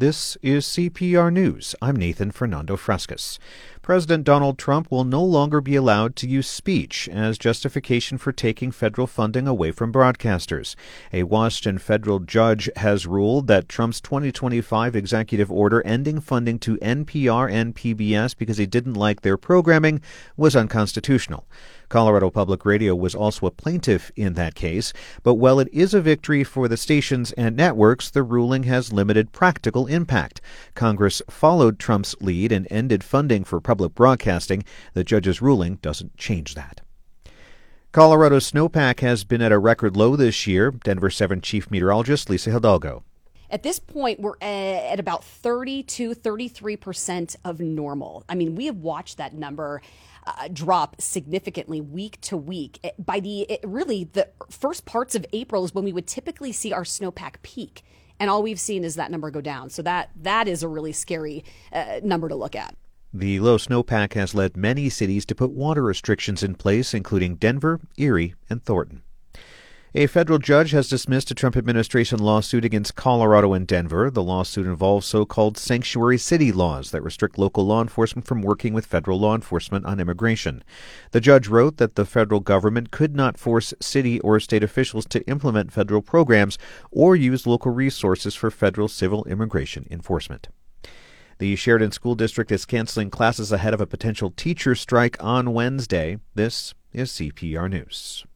This is CPR News. I'm Nathan Fernando Frescas. President Donald Trump will no longer be allowed to use speech as justification for taking federal funding away from broadcasters. A Washington federal judge has ruled that Trump's 2025 executive order ending funding to NPR and PBS because he didn't like their programming was unconstitutional. Colorado Public Radio was also a plaintiff in that case, but while it is a victory for the stations and networks, the ruling has limited practical impact. Congress followed Trump's lead and ended funding for public broadcasting. The judge's ruling doesn't change that. Colorado's snowpack has been at a record low this year. Denver 7 Chief Meteorologist Lisa Hidalgo. At this point, we're at about 30 to 33% of normal. I mean, we have watched that number drop significantly week to week. By the first parts of April is when we would typically see our snowpack peak. And all we've seen is that number go down. So that is a really scary number to look at. The low snowpack has led many cities to put water restrictions in place, including Denver, Erie, and Thornton. A federal judge has dismissed a Trump administration lawsuit against Colorado and Denver. The lawsuit involves so-called sanctuary city laws that restrict local law enforcement from working with federal law enforcement on immigration. The judge wrote that the federal government could not force city or state officials to implement federal programs or use local resources for federal civil immigration enforcement. The Sheridan School District is canceling classes ahead of a potential teacher strike on Wednesday. This is CPR News.